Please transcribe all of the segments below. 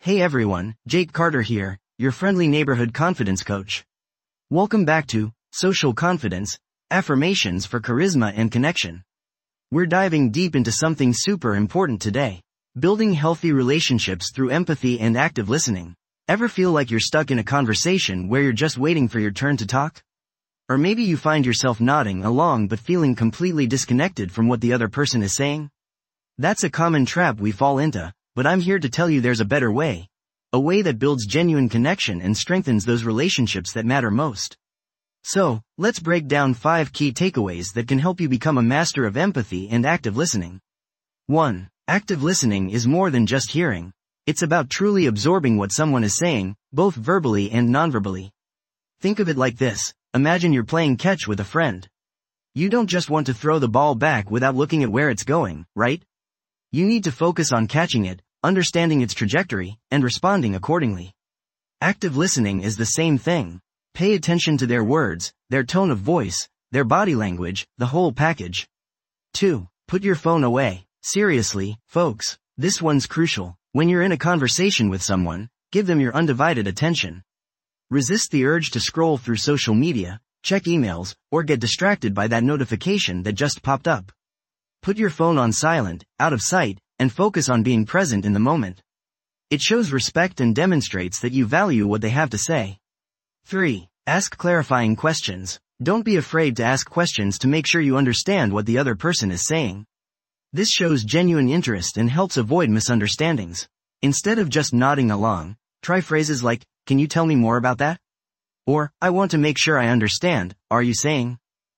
Hey everyone, Jake Carter here, your friendly neighborhood confidence coach. Welcome back to Social Confidence, Affirmations for Charisma and Connection. We're diving deep into something super important today. Building healthy relationships through empathy and active listening. Ever feel like you're stuck in a conversation where you're just waiting for your turn to talk? Or maybe you find yourself nodding along but feeling completely disconnected from what the other person is saying? That's a common trap we fall into. But I'm here to tell you there's a better way. A way that builds genuine connection and strengthens those relationships that matter most. So, let's break down 5 key takeaways that can help you become a master of empathy and active listening. 1. Active listening is more than just hearing. It's about truly absorbing what someone is saying, both verbally and nonverbally. Think of it like this. Imagine you're playing catch with a friend. You don't just want to throw the ball back without looking at where it's going, right? You need to focus on catching it, understanding its trajectory, and responding accordingly. Active listening is the same thing. Pay attention to their words, their tone of voice, their body language, the whole package. 2. Put your phone away. Seriously, folks, this one's crucial. When you're in a conversation with someone, give them your undivided attention. Resist the urge to scroll through social media, check emails, or get distracted by that notification that just popped up. Put your phone on silent, out of sight, and focus on being present in the moment. It shows respect and demonstrates that you value what they have to say. 3. Ask clarifying questions. Don't be afraid to ask questions to make sure you understand what the other person is saying. This shows genuine interest and helps avoid misunderstandings. Instead of just nodding along, try phrases like, "Can you tell me more about that?" Or, "I want to make sure I understand, are you saying?"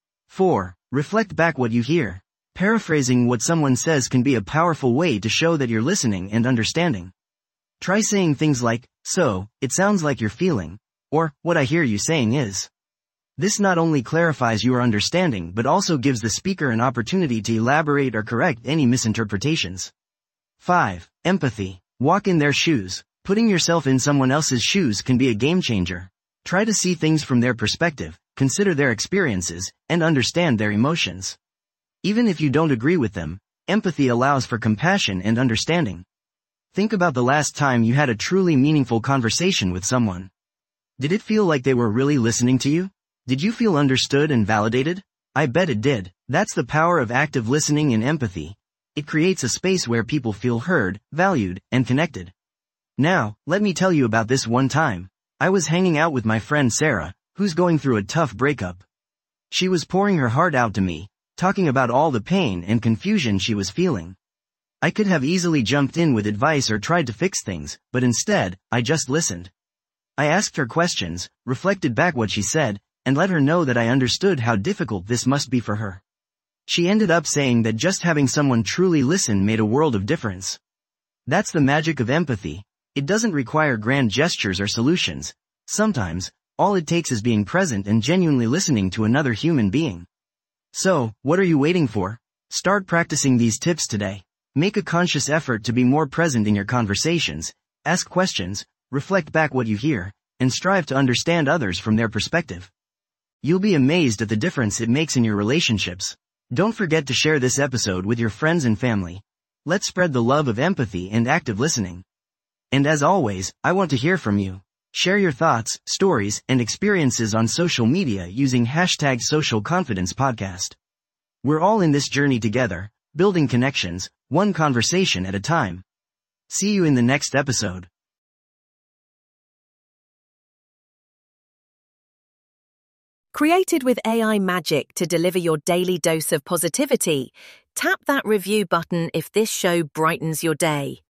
4. Reflect back what you hear. Paraphrasing what someone says can be a powerful way to show that you're listening and understanding. Try saying things like, "So, it sounds like you're feeling," or, "What I hear you saying is." This not only clarifies your understanding but also gives the speaker an opportunity to elaborate or correct any misinterpretations. 5. Empathy. Walk in their shoes. Putting yourself in someone else's shoes can be a game changer. Try to see things from their perspective, consider their experiences, and understand their emotions. Even if you don't agree with them, empathy allows for compassion and understanding. Think about the last time you had a truly meaningful conversation with someone. Did it feel like they were really listening to you? Did you feel understood and validated? I bet it did. That's the power of active listening and empathy. It creates a space where people feel heard, valued, and connected. Now, let me tell you about this one time. I was hanging out with my friend Sarah, who's going through a tough breakup. She was pouring her heart out to me, talking about all the pain and confusion she was feeling. I could have easily jumped in with advice or tried to fix things, but instead, I just listened. I asked her questions, reflected back what she said, and let her know that I understood how difficult this must be for her. She ended up saying that just having someone truly listen made a world of difference. That's the magic of empathy. It doesn't require grand gestures or solutions. Sometimes, all it takes is being present and genuinely listening to another human being. So, what are you waiting for? Start practicing these tips today. Make a conscious effort to be more present in your conversations, ask questions, reflect back what you hear, and strive to understand others from their perspective. You'll be amazed at the difference it makes in your relationships. Don't forget to share this episode with your friends and family. Let's spread the love of empathy and active listening. And as always, I want to hear from you. Share your thoughts, stories, and experiences on social media using #SocialConfidencePodcast. We're all in this journey together, building connections, one conversation at a time. See you in the next episode. Created with AI magic to deliver your daily dose of positivity, tap that review button if this show brightens your day.